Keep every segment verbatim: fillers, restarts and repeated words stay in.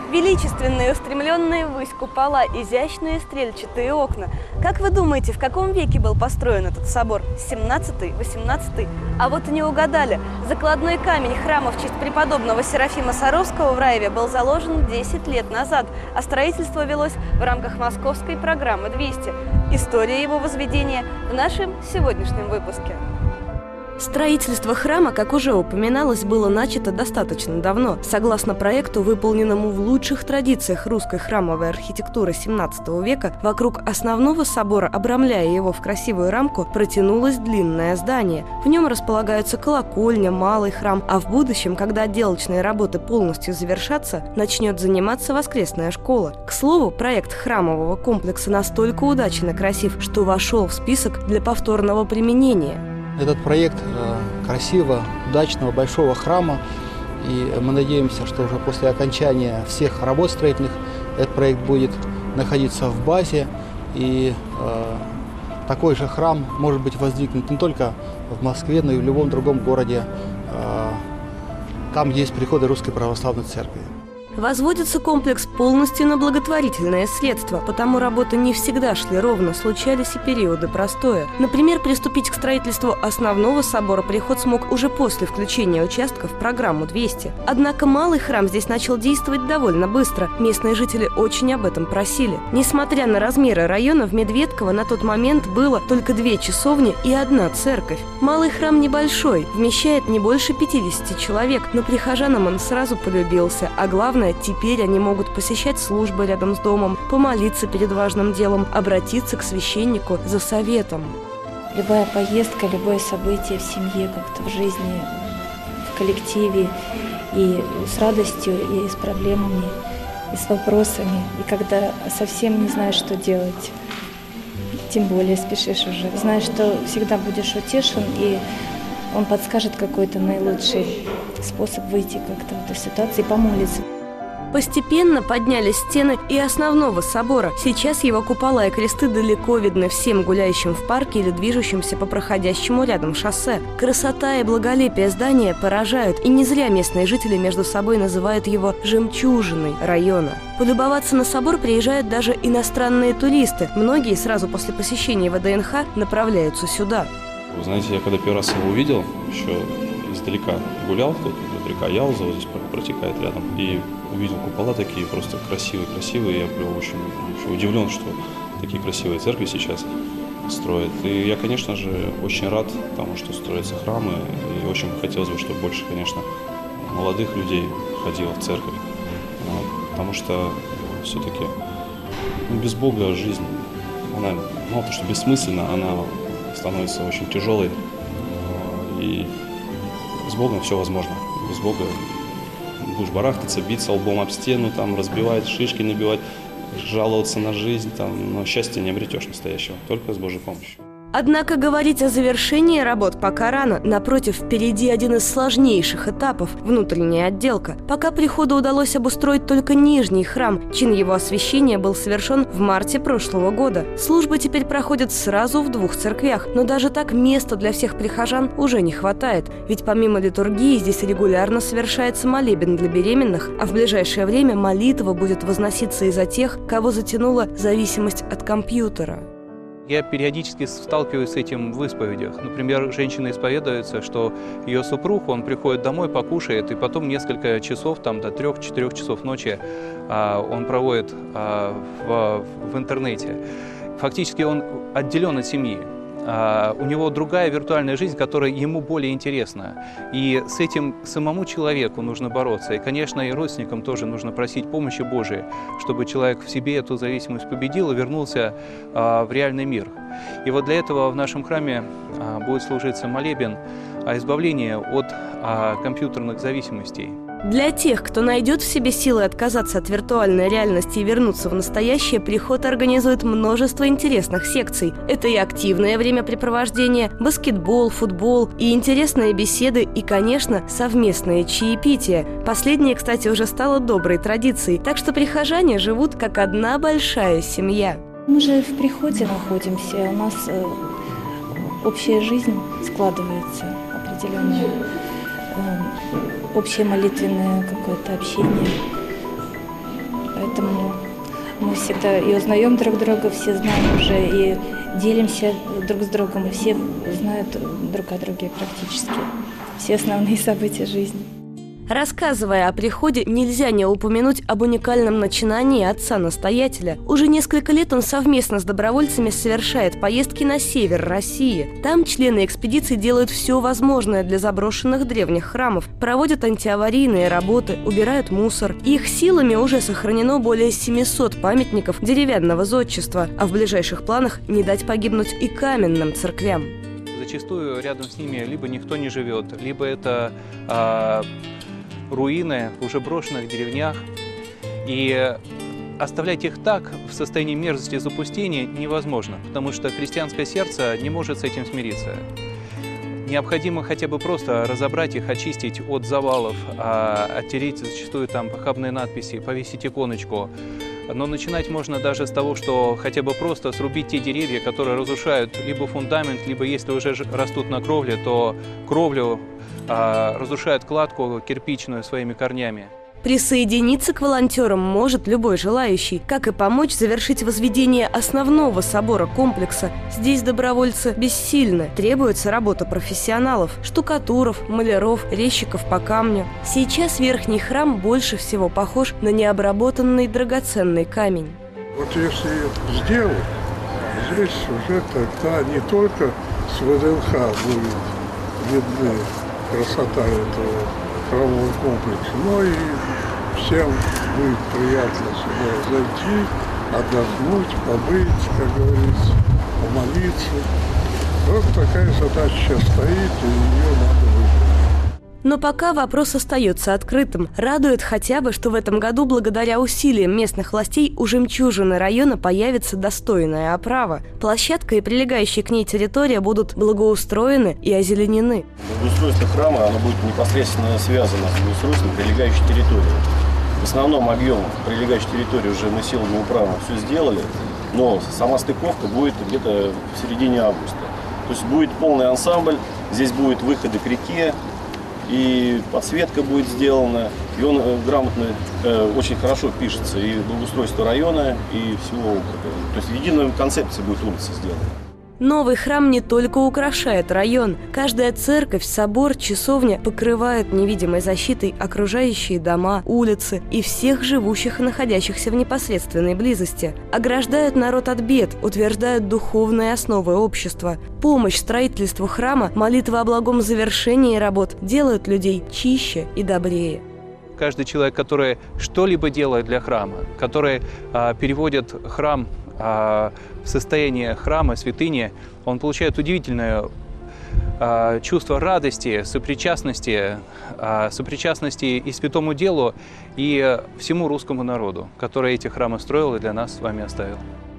Величественные, устремленные ввысь купола, изящные стрельчатые окна. Как вы думаете, в каком веке был построен этот собор? семнадцатый, восемнадцатый? А вот и не угадали. Закладной камень храма в честь преподобного Серафима Саровского в Раеве был заложен десять лет назад, а строительство велось в рамках московской программы двести. История его возведения в нашем сегодняшнем выпуске. Строительство храма, как уже упоминалось, было начато достаточно давно. Согласно проекту, выполненному в лучших традициях русской храмовой архитектуры семнадцатого века, вокруг основного собора, обрамляя его в красивую рамку, протянулось длинное здание. В нем располагаются колокольня, малый храм, а в будущем, когда отделочные работы полностью завершатся, начнет заниматься воскресная школа. К слову, проект храмового комплекса настолько удачен и красив, что вошел в список для повторного применения. Этот проект красивого, удачного, большого храма, и мы надеемся, что уже после окончания всех работ строительных этот проект будет находиться в базе, и э, такой же храм может быть воздвигнут не только в Москве, но и в любом другом городе, э, там, где есть приходы Русской Православной Церкви. Возводится комплекс полностью на благотворительные средства, потому работы не всегда шли ровно, случались и периоды простоя. Например, приступить к строительству основного собора приход смог уже после включения участка в программу двести. Однако малый храм здесь начал действовать довольно быстро. Местные жители очень об этом просили. Несмотря на размеры района, в Медведково на тот момент было только две часовни и одна церковь. Малый храм небольшой, вмещает не больше пятидесяти человек, но прихожанам он сразу полюбился, а главное, теперь они могут посещать службы рядом с домом, помолиться перед важным делом, обратиться к священнику за советом. Любая поездка, любое событие в семье, как-то в жизни, в коллективе, и с радостью, и с проблемами, и с вопросами, и когда совсем не знаешь, что делать, тем более спешишь уже. Знаешь, что всегда будешь утешен, и он подскажет какой-то наилучший способ выйти как-то в эту ситуацию и помолиться. Постепенно поднялись стены и основного собора. Сейчас его купола и кресты далеко видны всем гуляющим в парке или движущимся по проходящему рядом шоссе. Красота и благолепие здания поражают, и не зря местные жители между собой называют его «жемчужиной района». Полюбоваться на собор приезжают даже иностранные туристы. Многие сразу после посещения ВДНХ направляются сюда. Вы знаете, я когда первый раз его увидел, еще издалека гулял, тут река Яуза вот здесь протекает рядом, и увидел купола такие просто красивые-красивые. Я был очень, очень удивлен, что такие красивые церкви сейчас строят. И я, конечно же, очень рад тому, что строятся храмы, и очень хотелось бы, чтобы больше, конечно, молодых людей ходило в церковь, потому что все-таки ну, без Бога жизнь, она мало того, что бессмысленна, она становится очень тяжелой, и с Богом все возможно. Без Бога будешь барахтаться, биться лбом об стену, там, разбивать, шишки набивать, жаловаться на жизнь, там, но счастья не обретешь настоящего, только с Божьей помощью. Однако говорить о завершении работ пока рано. Напротив, впереди один из сложнейших этапов – внутренняя отделка. Пока приходу удалось обустроить только нижний храм. Чин его освящения был совершен в марте прошлого года. Службы теперь проходят сразу в двух церквях, но даже так места для всех прихожан уже не хватает. Ведь помимо литургии здесь регулярно совершается молебен для беременных, а в ближайшее время молитва будет возноситься и за тех, кого затянула зависимость от компьютера. Я периодически сталкиваюсь с этим в исповедях. Например, женщина исповедуется, что ее супруг, он приходит домой, покушает, и потом несколько часов, там до трех-четырех часов ночи, он проводит в, в интернете. Фактически он отделен от семьи. У него другая виртуальная жизнь, которая ему более интересна. И с этим самому человеку нужно бороться. И, конечно, и родственникам тоже нужно просить помощи Божией, чтобы человек в себе эту зависимость победил и вернулся в реальный мир. И вот для этого в нашем храме будет служиться молебен о избавлении от компьютерных зависимостей. Для тех, кто найдет в себе силы отказаться от виртуальной реальности и вернуться в настоящее, приход организует множество интересных секций. Это и активное времяпрепровождение, баскетбол, футбол, и интересные беседы, и, конечно, совместное чаепитие. Последнее, кстати, уже стало доброй традицией, так что прихожане живут как одна большая семья. Мы же в приходе находимся, у нас э, общая жизнь складывается определенная. Общее молитвенное какое-то общение. поэтому мы всегда и узнаем друг друга, все знаем уже, и делимся друг с другом, и все знают друг о друге практически все основные события жизни. Рассказывая о приходе, нельзя не упомянуть об уникальном начинании отца-настоятеля. Уже несколько лет он совместно с добровольцами совершает поездки на север России. Там члены экспедиции делают все возможное для заброшенных древних храмов, проводят антиаварийные работы, убирают мусор. Их силами уже сохранено более семисот памятников деревянного зодчества, а в ближайших планах не дать погибнуть и каменным церквям. Зачастую рядом с ними либо никто не живет, либо это а, руины в уже брошенных деревнях. И оставлять их так в состоянии мерзости и запустения невозможно, потому что христианское сердце не может с этим смириться. Необходимо хотя бы просто разобрать их, очистить от завалов, оттереть зачастую там похабные надписи, повесить иконочку. Но начинать можно даже с того, что хотя бы просто срубить те деревья, которые разрушают либо фундамент, либо если уже растут на кровле, то кровлю а, разрушают кладку кирпичную своими корнями. Присоединиться к волонтерам может любой желающий, как и помочь завершить возведение основного собора комплекса. Здесь добровольцы бессильны. Требуется работа профессионалов, штукатуров, маляров, резчиков по камню. Сейчас верхний храм больше всего похож на необработанный драгоценный камень. Вот если сделать, здесь уже тогда не только с ВДНХ будет видны красота этого храмового комплекса, но и всем будет приятно сюда зайти, отдохнуть, побыть, как говорится, помолиться. Вот такая задача сейчас стоит, и ее надо выполнить. Но пока вопрос остается открытым. Радует хотя бы, что в этом году благодаря усилиям местных властей у жемчужины района появится достойная оправа. Площадка и прилегающая к ней территория будут благоустроены и озеленены. Благоустройство храма оно будет непосредственно связано с благоустройством прилегающей территории. В основном объем прилегающей территории уже мы силами управы все сделали, но сама стыковка будет где-то в середине августа. То есть будет полный ансамбль, здесь будут выходы к реке, и подсветка будет сделана, и он грамотно, э, очень хорошо пишется и благоустройство района, и всего округа. То есть в единой концепции будет улица сделана. Новый храм не только украшает район. Каждая церковь, собор, часовня покрывают невидимой защитой окружающие дома, улицы и всех живущих и находящихся в непосредственной близости. Ограждают народ от бед, утверждают духовные основы общества. Помощь строительству храма, молитва о благом завершении работ делают людей чище и добрее. Каждый человек, который что-либо делает для храма, который а, переводит храм а, в состояние храма, святыни, он получает удивительное а, чувство радости, сопричастности, а, сопричастности и святому делу, и всему русскому народу, который эти храмы строил и для нас с вами оставил.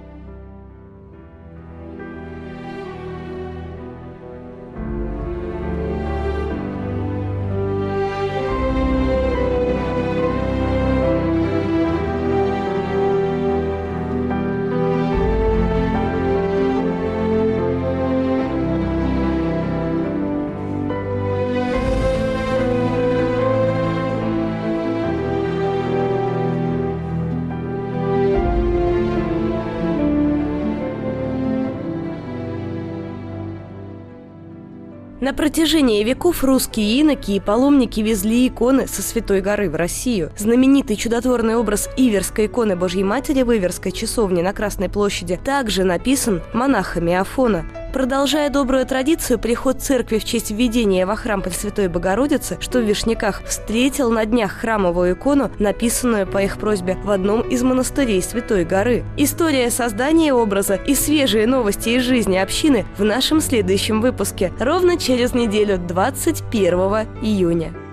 На протяжении веков русские иноки и паломники везли иконы со Святой горы в Россию. Знаменитый чудотворный образ Иверской иконы Божьей Матери в Иверской часовне на Красной площади также написан монахами Афона. Продолжая добрую традицию, приход церкви в честь введения во храм Пресвятой Богородицы, что в Вишняках, встретил на днях храмовую икону, написанную по их просьбе в одном из монастырей Святой горы. История создания образа и свежие новости из жизни общины в нашем следующем выпуске ровно через неделю, двадцать первого июня.